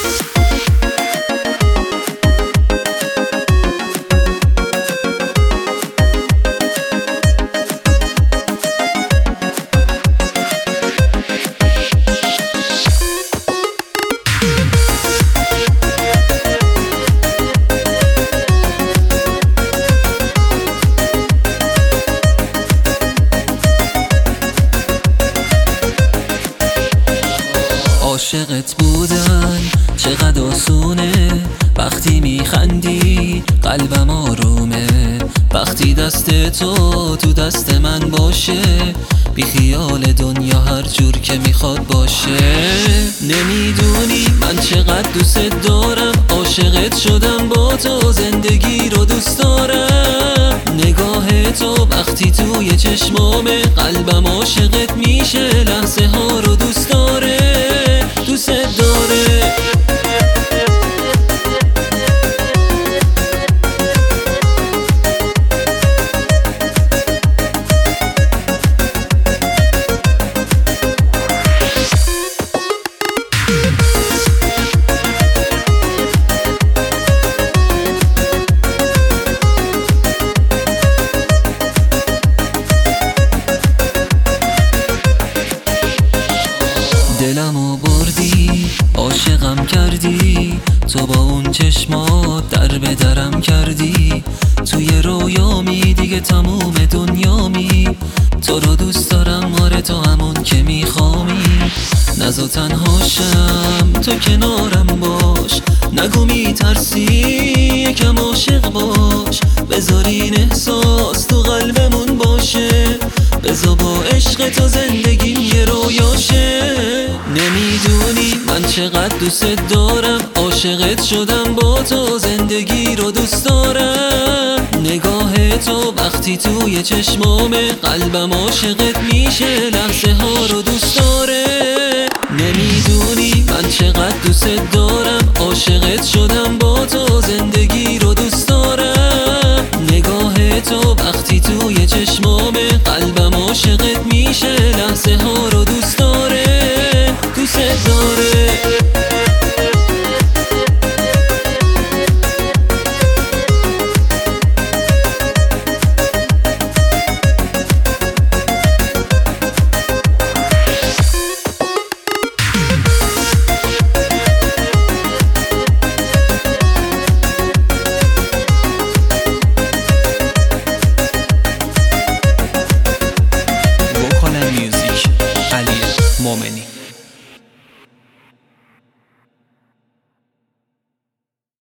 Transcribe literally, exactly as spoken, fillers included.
عاشقت بودن چقدر آسونه، وقتی میخندی قلبم آرومه. وقتی دست تو تو دست من باشه، بی خیال دنیا هر جور که میخواد باشه. نمیدونی من چقدر دوست دارم، عاشقت شدم با تو، زندگی رو دوست دارم. نگاه تو وقتی توی چشمامه، قلبم عاشقت میشه، لحظه ها رو دوست داره، دوست داره. دلمو بردی، عاشقم کردی، تو با اون چشمات در به درم کردی. توی رویامی دیگه تموم دنیامی، تو رو دوست دارم، آره تو همون که میخوامی. نزا تنهاشم تو کنارم باش، نگو میترسی یکم عاشق باش. بذار این احساس تو قلبمون باشه، بذار با عشق تو زندگیم یه رویاشه. نمیدونی من چقدر دوست دارم، عاشقت شدم با تو، زندگی رو دوست دارم. نگاه تو وقتی توی چشمامه، قلبم عاشقت میشه، لحظه ها رو دوست داره. نمیدونی من چقدر دوست دارم، عاشقت شدم با تو، زندگی رو دوست دارم. نگاه تو وقتی توی چشمامه، قلبم عاشقت میشه، لحظه ها رو دوست داره، دوست داره.